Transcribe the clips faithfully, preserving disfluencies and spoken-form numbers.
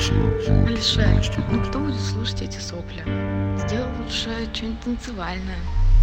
Алишер, ну кто будет слушать эти сопли? Сделай лучше что-нибудь танцевальное.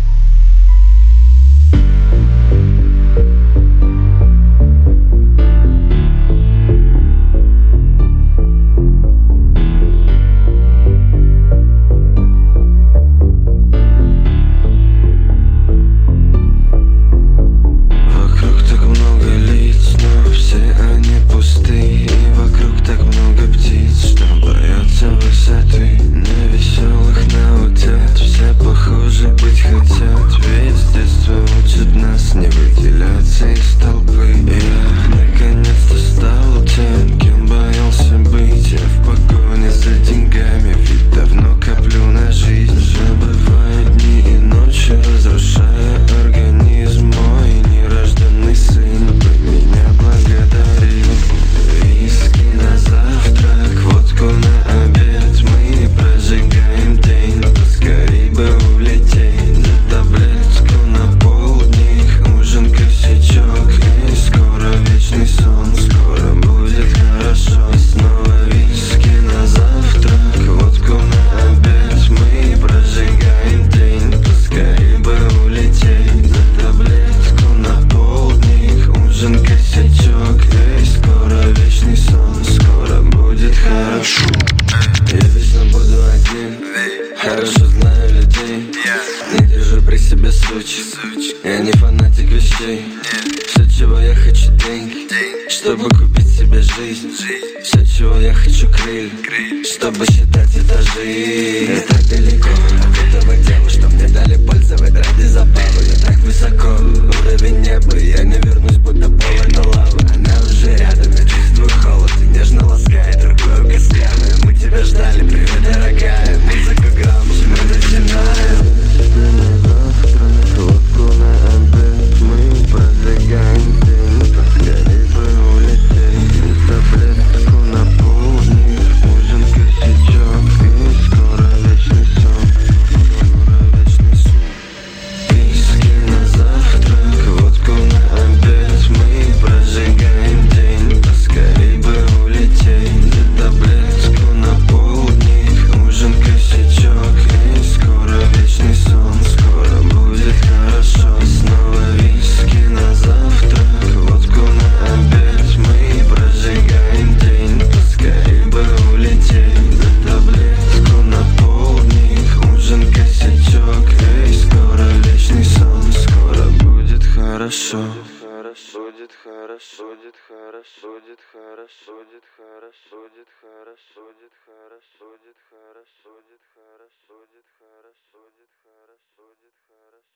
Вокруг так много лиц, но все они пустые. И вокруг так много птиц, что боятся высоты. На веселых на утят все похожи быть хотят. Ведь с детства учат нас не выделяться из толпы. И я наконец-то стал тем, кем боялся быть. Я в погоне за деньгами, ведь давно коплю на жизнь. Забываю дни и ночи, разрушая организм. Мой нерожденный сын бы меня благодарил. Виски на завтрак, водку на обед. Мы прожигаем день, поскорей бы улететь. За таблетку на полдник, ужин, косячок. И скоро вечный сон, скоро будет хорошо. Снова виски на завтрак, водку на обед. Мы прожигаем день, поскорей бы улететь. За таблетку на полдник, ужин, косячок. И скоро вечный сон, скоро будет хорошо. Я вечно буду один, хорошо знаю людей. Не держу при себе суч, я не фанатик вещей. Все, чего я хочу, деньги, чтобы купить себе жизнь. Все, чего я хочу, крылья, чтобы считать этажи. Я так далеко от этого дела, что мне дали пользовать ради забавы. Я так высоко, уровень неба, я не вернусь, будто пол это лава. Она уже рядом, я чувствую холод и нежно ласкает рукой костлявой. Мы тебя ждали, привет, дорогая. Музыка громче, мы начинаем. Водку на обед, мы прожигаем день, поскорей бы улететь. Таблетку на полдник, ужин, косячок. И скоро вечный сон, скоро вечный сон. Виски на завтрак, водку на обед. Мы прожигаем день, поскорей бы улететь. Таблетку на полдник, ужин, косячок. И скоро вечный сон, скоро будет хорошо. Снова виски на завтрак, водку на обед. Мы прожигаем день, поскорей бы улететь. За таблетку на полдник, ужин, косячок. И скоро вечный сон, скоро будет хорошо. Будет хорошо, будет хорошо, будет хорошо, будет хорошо, будет хорошо, будет хорошо, будет хорошо, будет хорошо, будет хорошо, будет хорошо, будет хорошо.